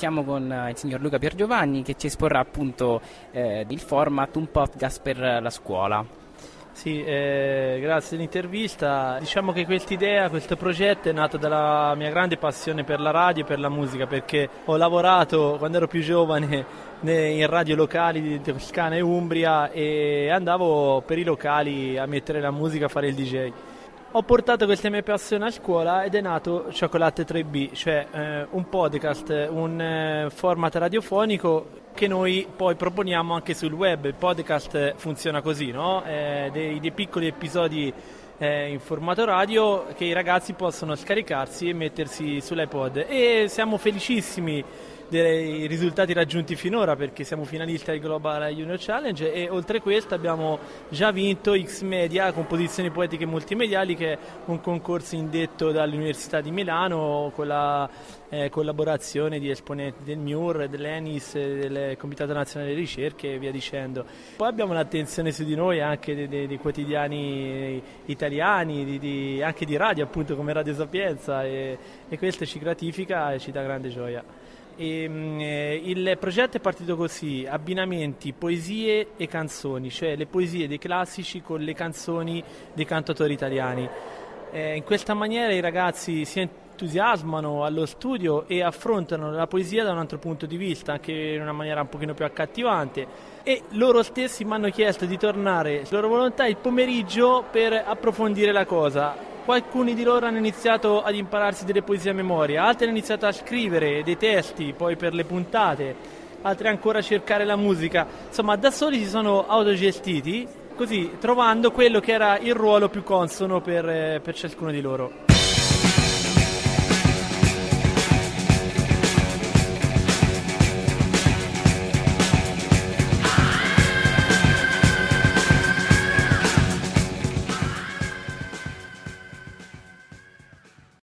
siamo con il signor Luca Piergiovanni che ci esporrà appunto il format Un podcast per la scuola. Sì, grazie dell'intervista. Diciamo che quest'idea, questo progetto è nato dalla mia grande passione per la radio e per la musica, perché ho lavorato quando ero più giovane in radio locali di Toscana e Umbria e andavo per i locali a mettere la musica, a fare il DJ. Ho portato queste mie passioni a scuola ed è nato Cioccolate 3B, cioè un podcast, un format radiofonico che noi poi proponiamo anche sul web. Il podcast funziona così, no? Dei piccoli episodi in formato radio che i ragazzi possono scaricarsi e mettersi sull'iPod, e siamo felicissimi dei risultati raggiunti finora, perché siamo finalisti al Global Junior Challenge e oltre a questo abbiamo già vinto X Media, Composizioni Poetiche Multimediali, che è un concorso indetto dall'Università di Milano con la collaborazione di esponenti del MIUR, dell'ENIS, del Comitato Nazionale di Ricerche e via dicendo. Poi abbiamo l'attenzione su di noi anche dei quotidiani italiani, anche di radio, appunto, come Radio Sapienza, e questo ci gratifica e ci dà grande gioia. Il progetto è partito così: abbinamenti, poesie e canzoni, cioè le poesie dei classici con le canzoni dei cantautori italiani. In questa maniera i ragazzi si entusiasmano allo studio e affrontano la poesia da un altro punto di vista, anche in una maniera un pochino più accattivante, e loro stessi mi hanno chiesto di tornare su loro volontà il pomeriggio per approfondire la cosa. Alcuni di loro hanno iniziato ad impararsi delle poesie a memoria, altri hanno iniziato a scrivere dei testi poi per le puntate, altri ancora a cercare la musica. Insomma, da soli si sono autogestiti, così trovando quello che era il ruolo più consono per ciascuno di loro.